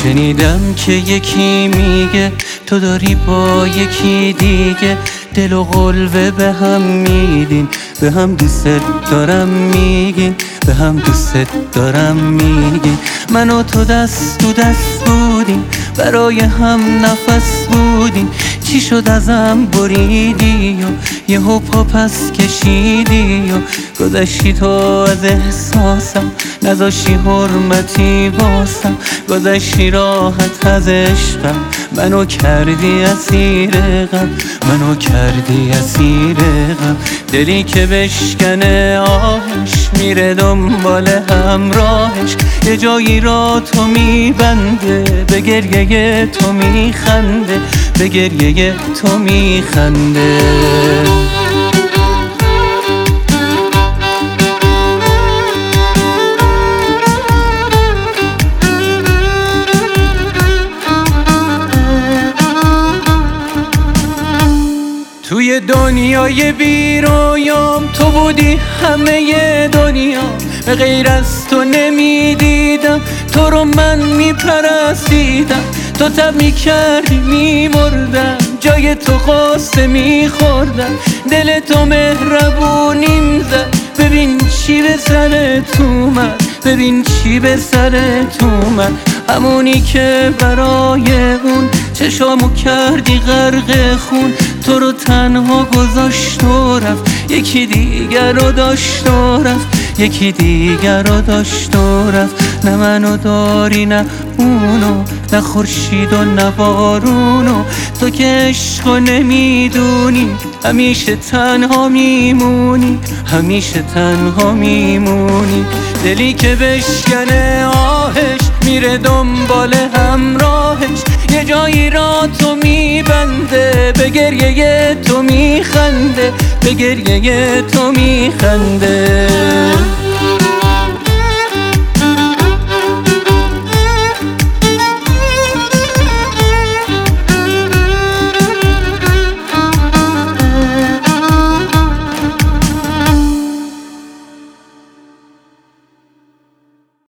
شنیدم که یکی میگه تو داری با یکی دیگه دل و قلبه به هم میدین، به هم دوست دارم میگین، به هم دوست دارم میگین. من و تو دست تو دست بودیم، برای هم نفس بودیم. چی شد ازم بریدی و یهو پا پس کشیدی و گذشتی تو از احساسم، نذاشتی حرمتی واسم، گذشتی راحت از عشقم، منو کردی اسیر غم، منو کردی اسیر غم. دلی که بشکنه آهش میره دنبال همراهش، یه جایی را تو میبنده، به گریه تو میخنده، به گریه تو میخنده. توی دنیای بی رویام تو بودی همه دنیا، به غیر از تو نمیدیدم، تو رو من میپرستیدم، تو تب میکردی میمردم، جای تو قصه میخوردم، دل تو مهربونیم زد، ببین چی به سرت اومد، ببین چی به سرت اومد. همونی که برای اون چشامو کردی غرق خون، تو رو تنها گذاشت و رفت، یکی دیگر رو داشت و رفت، یکی دیگر رو داشت و رفت. نه منو داری نه اونو، نه خورشید و نه بارونو، تو که عشقو نمیدونی، همیشه تنها میمونی، همیشه تنها میمونی. دلی که بشکنه آهش میره دنبال همراهش، یه جایی را تو میبنده، به گریه تو میخنده، به گریه تو میخنده.